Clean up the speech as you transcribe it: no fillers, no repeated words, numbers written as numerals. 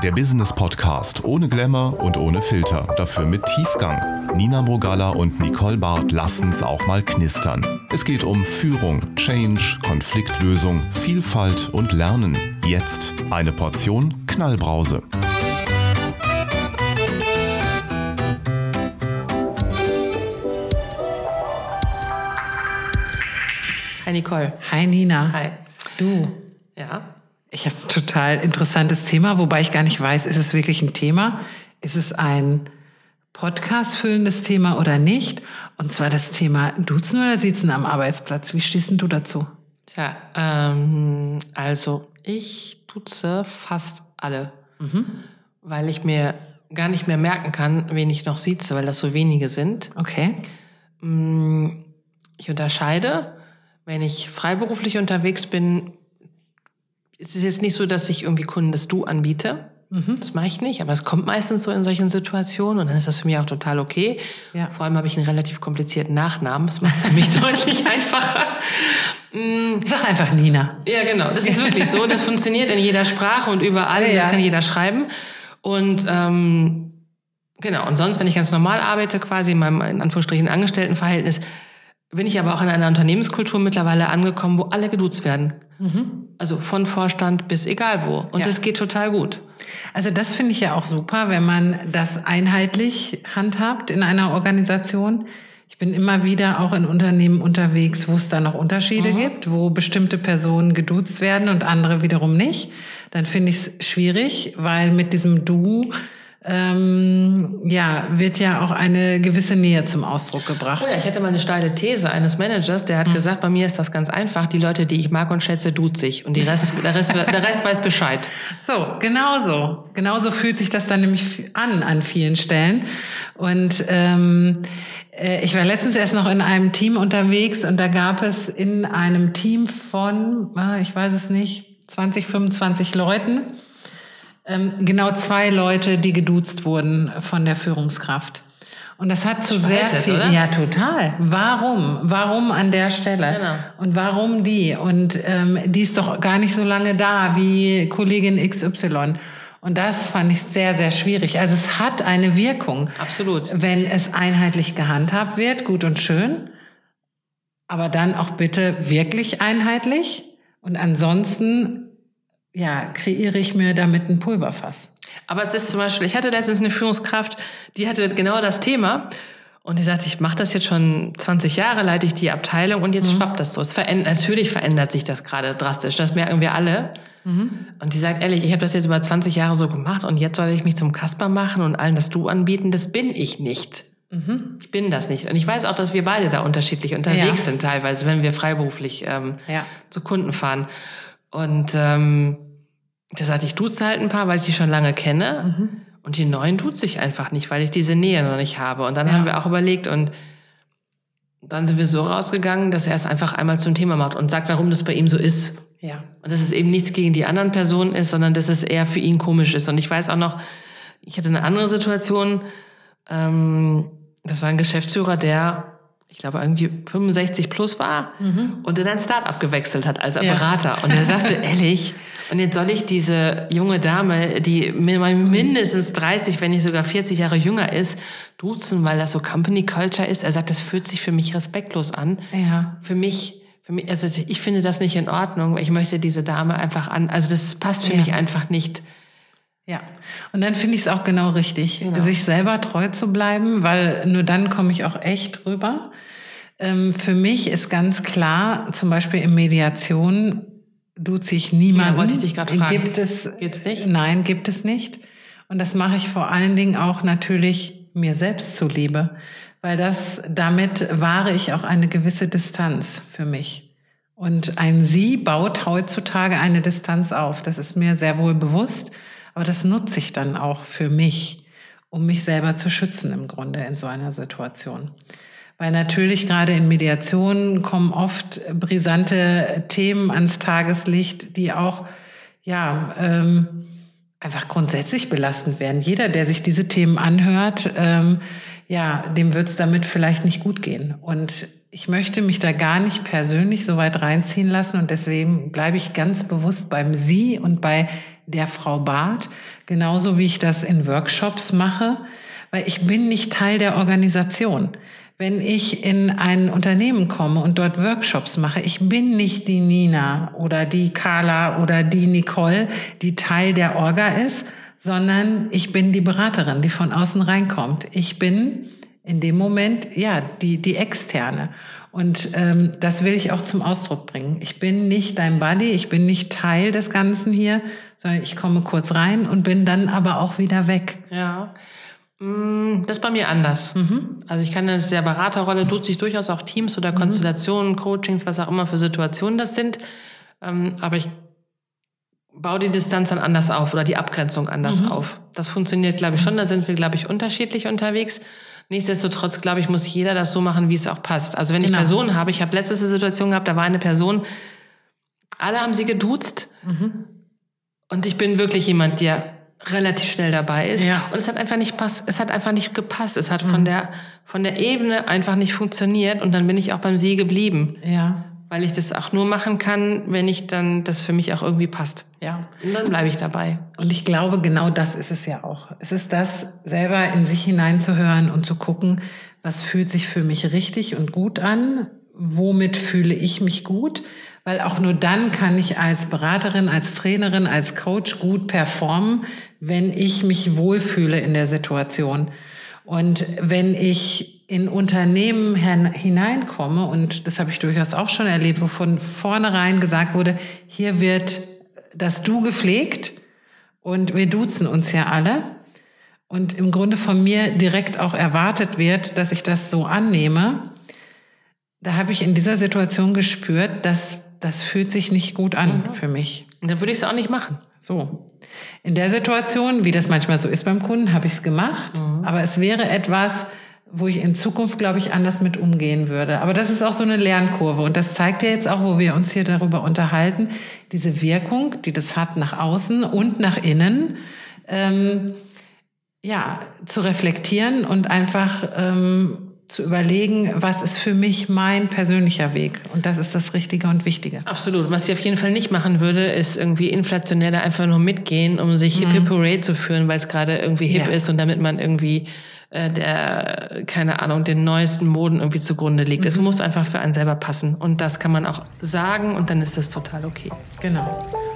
Der Business-Podcast ohne Glamour und ohne Filter, dafür mit Tiefgang. Nina Burgalla und Nicole Barth lassen's auch mal knistern. Es geht um Führung, Change, Konfliktlösung, Vielfalt und Lernen. Jetzt eine Portion Knallbrause. Hi Nicole. Hi Nina. Hi. Du. Ja. Ich habe ein total interessantes Thema, wobei ich gar nicht weiß, ist es wirklich ein Thema? Ist es ein Podcast-füllendes Thema oder nicht? Und zwar das Thema Duzen oder Siezen am Arbeitsplatz. Wie stehst denn du dazu? Tja, also ich duze fast alle, weil ich mir gar nicht mehr merken kann, wen ich noch sieze, weil das so wenige sind. Okay. Ich unterscheide, wenn ich freiberuflich unterwegs bin. Es ist jetzt nicht so, dass ich irgendwie Kunden das Du anbiete. Das mache ich nicht, aber es kommt meistens so in solchen Situationen und dann ist das für mich auch total okay. Ja. Vor allem habe ich einen relativ komplizierten Nachnamen, das macht es für mich deutlich einfacher. Sag einfach Nina. Ja, genau, das ist wirklich so. Das funktioniert in jeder Sprache und überall, Ja. Das kann jeder schreiben. Und genau, und sonst, wenn ich ganz normal arbeite, quasi in meinem, in Anführungsstrichen, Angestelltenverhältnis, bin ich aber auch in einer Unternehmenskultur mittlerweile angekommen, wo alle geduzt werden. Also von Vorstand bis egal wo. Und das geht total gut. Also das finde ich ja auch super, wenn man das einheitlich handhabt in einer Organisation. Ich bin immer wieder auch in Unternehmen unterwegs, wo es da noch Unterschiede gibt, wo bestimmte Personen geduzt werden und andere wiederum nicht. Dann finde ich es schwierig, weil mit diesem Du wird ja auch eine gewisse Nähe zum Ausdruck gebracht. Oh ja, ich hätte mal eine steile These eines Managers, der hat gesagt, bei mir ist das ganz einfach, die Leute, die ich mag und schätze, duze ich und der Rest weiß Bescheid. So, genauso. Genauso fühlt sich das dann nämlich an vielen Stellen. Und ich war letztens erst noch in einem Team unterwegs und da gab es in einem Team von, ich weiß es nicht, 20, 25 Leuten, genau 2 Leute, die geduzt wurden von der Führungskraft. Und das hat zu sehr viel... oder? Ja, total. Warum? Warum an der Stelle? Genau. Und warum die? Und die ist doch gar nicht so lange da wie Kollegin XY. Und das fand ich sehr, sehr schwierig. Also es hat eine Wirkung. Absolut. Wenn es einheitlich gehandhabt wird, gut und schön. Aber dann auch bitte wirklich einheitlich. Und ansonsten... kreiere ich mir damit ein Pulverfass. Aber es ist zum Beispiel, ich hatte letztens eine Führungskraft, die hatte genau das Thema und die sagte, ich mache das jetzt schon 20 Jahre, leite ich die Abteilung und jetzt schwappt das so. Natürlich verändert sich das gerade drastisch, das merken wir alle. Und die sagt, ehrlich, ich habe das jetzt über 20 Jahre so gemacht und jetzt soll ich mich zum Kasper machen und allen das Du anbieten, das bin ich nicht. Ich bin das nicht. Und ich weiß auch, dass wir beide da unterschiedlich unterwegs sind teilweise, wenn wir freiberuflich zu Kunden fahren. Und der sagt, ich duze halt ein paar, weil ich die schon lange kenne. Und die neuen duze ich einfach nicht, weil ich diese Nähe noch nicht habe. Und dann haben wir auch überlegt und dann sind wir so rausgegangen, dass er es einfach einmal zum Thema macht und sagt, warum das bei ihm so ist. Ja. Und dass es eben nichts gegen die anderen Personen ist, sondern dass es eher für ihn komisch ist. Und ich weiß auch noch, ich hatte eine andere Situation, das war ein Geschäftsführer, der, ich glaube, irgendwie 65 plus war und der dann Start-up gewechselt hat als Berater. Und er sagte, ehrlich, und jetzt soll ich diese junge Dame, die mindestens 30, wenn nicht sogar 40 Jahre jünger ist, duzen, weil das so Company Culture ist. Er sagt, das fühlt sich für mich respektlos an. Ja. Für mich, also ich finde das nicht in Ordnung. Ich möchte diese Dame einfach also das passt für mich einfach nicht. Ja, und dann finde ich es auch genau richtig, sich selber treu zu bleiben, weil nur dann komme ich auch echt rüber. Für mich ist ganz klar, zum Beispiel in Mediation duze ich niemanden. Ja, wollte ich dich gerade fragen. Gibt's nicht? Nein, gibt es nicht. Und das mache ich vor allen Dingen auch natürlich mir selbst zuliebe, weil damit wahre ich auch eine gewisse Distanz für mich. Und ein Sie baut heutzutage eine Distanz auf. Das ist mir sehr wohl bewusst. Aber das nutze ich dann auch für mich, um mich selber zu schützen im Grunde in so einer Situation. Weil natürlich gerade in Mediationen kommen oft brisante Themen ans Tageslicht, die auch einfach grundsätzlich belastend werden. Jeder, der sich diese Themen anhört, dem wird es damit vielleicht nicht gut gehen. Und ich möchte mich da gar nicht persönlich so weit reinziehen lassen und deswegen bleibe ich ganz bewusst beim Sie und bei der Frau Barth, genauso wie ich das in Workshops mache, weil ich bin nicht Teil der Organisation. Wenn ich in ein Unternehmen komme und dort Workshops mache, ich bin nicht die Nina oder die Carla oder die Nicole, die Teil der Orga ist, sondern ich bin die Beraterin, die von außen reinkommt. Ich bin in dem Moment, ja, die Externe. Und das will ich auch zum Ausdruck bringen. Ich bin nicht dein Buddy, ich bin nicht Teil des Ganzen hier, sondern ich komme kurz rein und bin dann aber auch wieder weg. Ja, das ist bei mir anders. Also ich kann in der Beraterrolle, tut sich durchaus auch Teams oder Konstellationen, Coachings, was auch immer für Situationen das sind. Aber ich baue die Distanz dann anders auf oder die Abgrenzung anders auf. Das funktioniert, glaube ich, schon. Da sind wir, glaube ich, unterschiedlich unterwegs. Nichtsdestotrotz, glaube ich, muss jeder das so machen, wie es auch passt. Also wenn ich Personen habe, ich habe letztes eine Situation gehabt, da war eine Person, alle haben sie geduzt und ich bin wirklich jemand, der relativ schnell dabei ist. Ja. Und es hat einfach nicht gepasst. Es hat von der Ebene einfach nicht funktioniert und dann bin ich auch beim Sie geblieben. Ja. Weil ich das auch nur machen kann, wenn ich dann das für mich auch irgendwie passt. Ja. Und dann bleibe ich dabei. Und ich glaube, genau das ist es ja auch. Es ist das, selber in sich hineinzuhören und zu gucken, was fühlt sich für mich richtig und gut an, womit fühle ich mich gut, weil auch nur dann kann ich als Beraterin, als Trainerin, als Coach gut performen, wenn ich mich wohlfühle in der Situation. Und wenn ich in Unternehmen hineinkomme, und das habe ich durchaus auch schon erlebt, wo von vornherein gesagt wurde, hier wird das Du gepflegt und wir duzen uns ja alle. Und im Grunde von mir direkt auch erwartet wird, dass ich das so annehme, da habe ich in dieser Situation gespürt, dass das fühlt sich nicht gut an für mich. Und dann würde ich es auch nicht machen. So. In der Situation, wie das manchmal so ist beim Kunden, habe ich es gemacht. Aber es wäre etwas, wo ich in Zukunft, glaube ich, anders mit umgehen würde. Aber das ist auch so eine Lernkurve. Und das zeigt ja jetzt auch, wo wir uns hier darüber unterhalten, diese Wirkung, die das hat nach außen und nach innen, zu reflektieren und einfach zu überlegen, was ist für mich mein persönlicher Weg. Und das ist das Richtige und Wichtige. Absolut. Was ich auf jeden Fall nicht machen würde, ist irgendwie inflationär da einfach nur mitgehen, um sich Hip-Hip-Hooray zu führen, weil es gerade irgendwie hip ist und damit man irgendwie den neuesten Moden irgendwie zugrunde liegt. Es muss einfach für einen selber passen. Und das kann man auch sagen und dann ist das total okay. Genau.